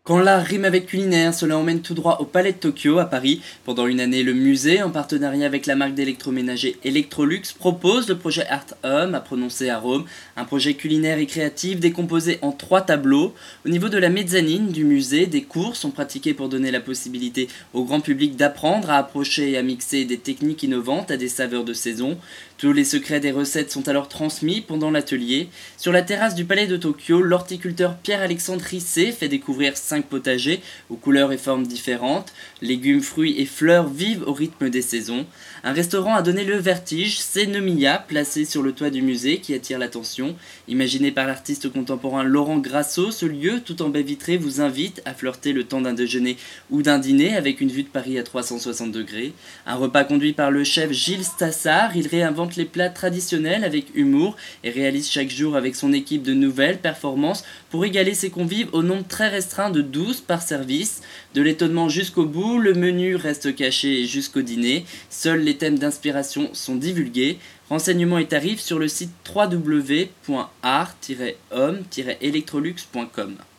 Quand l'art rime avec culinaire, cela emmène tout droit au Palais de Tokyo à Paris. Pendant une année, le musée, en partenariat avec la marque d'électroménager Electrolux, propose le projet Art Home à prononcer à Rome, un projet culinaire et créatif décomposé en 3 tableaux. Au niveau de la mezzanine du musée, des cours sont pratiqués pour donner la possibilité au grand public d'apprendre à approcher et à mixer des techniques innovantes à des saveurs de saison. Tous les secrets des recettes sont alors transmis pendant l'atelier. Sur la terrasse du Palais de Tokyo, l'horticulteur Pierre-Alexandre Risset fait découvrir 5 potagers aux couleurs et formes différentes. Légumes, fruits et fleurs vivent au rythme des saisons. Un restaurant a donné le vertige, c'est Nomiya, placé sur le toit du musée, qui attire l'attention. Imaginé par l'artiste contemporain Laurent Grasso, ce lieu tout en baie vitrée vous invite à flirter le temps d'un déjeuner ou d'un dîner avec une vue de Paris à 360 degrés. Un repas conduit par le chef Gilles Stassard, il réinvente les plats traditionnels avec humour et réalise chaque jour avec son équipe de nouvelles performances pour égaler ses convives au nombre très restreint de 12 par service. De l'étonnement jusqu'au bout, le menu reste caché jusqu'au dîner. Seuls les thèmes d'inspiration sont divulgués. Renseignements et tarifs sur le site www.art-homme-electrolux.com.